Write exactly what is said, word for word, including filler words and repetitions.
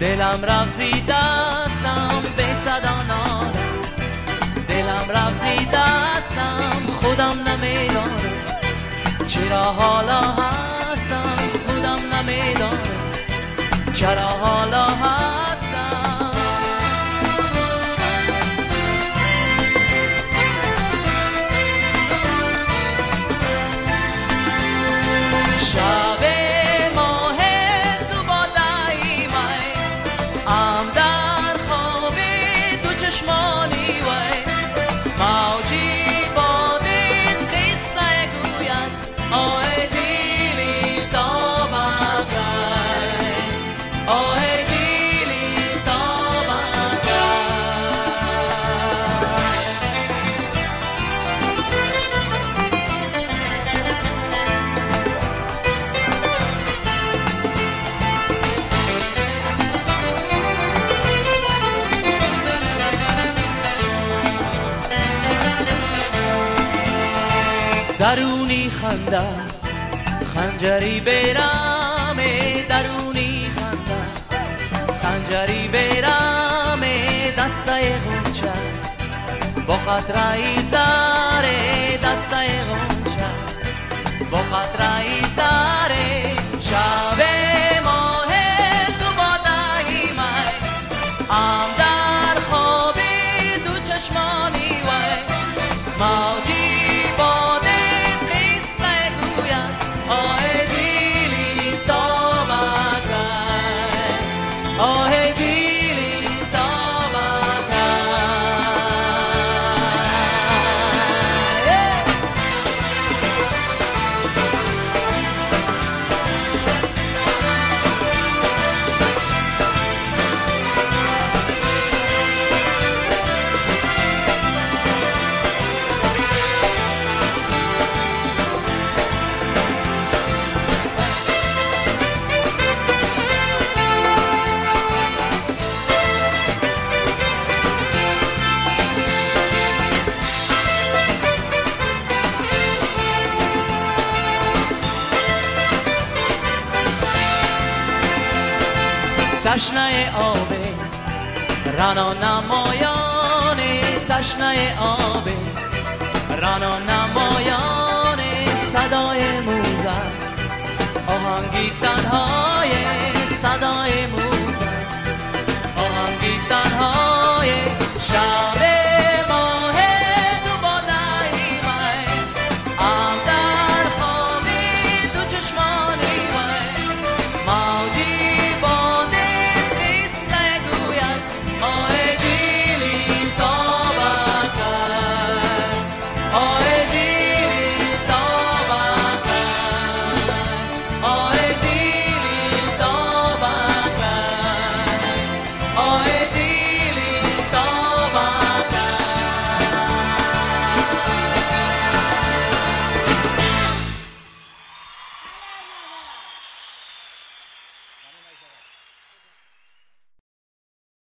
دلم رفت زی دستم به صدا نالم، دلم رفت زی دستم خودم نمیدانم چرا حالا هستم، خودم نمیدانم چرا حالا هستم. شب ماه دو با دایمای ام در خواب دو چشمانی وای موجی باد این قصه گوید آه دیلی تا بگای، آه دیلی تا بگای. درونی خنده خنجری بیرام، درونی خنده خنجری بیرام، دسته غنچه با خطره زاره، دسته غنچه با خطره زاره. شب ماه تو با دایمای ام در خواب دو چشمانی وای موجی باد آه دیلی تشنه آبه رانا نمایانه، تشنه آبه رانا نمایانه